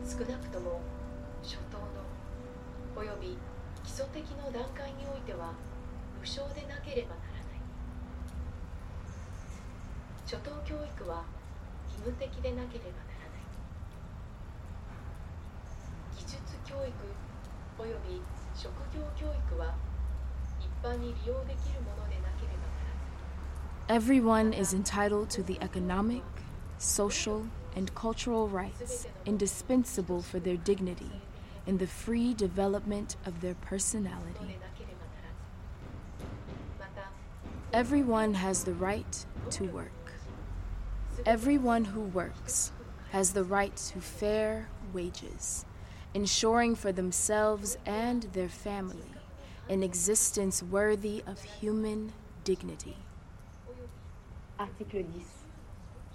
少なくとも初等のおよび基礎的の段階においては無償でなければならない。初等教育は義務的でなければならない。技術教育および職業教育は一般に利用できるものでなければならない。 Everyone is entitled to the economic, social, and cultural rights indispensable for their dignity in the free development of their personality. Everyone has the right to work. Everyone who works has the right to fair wages, ensuring for themselves and their family an existence worthy of human dignity. Article 10.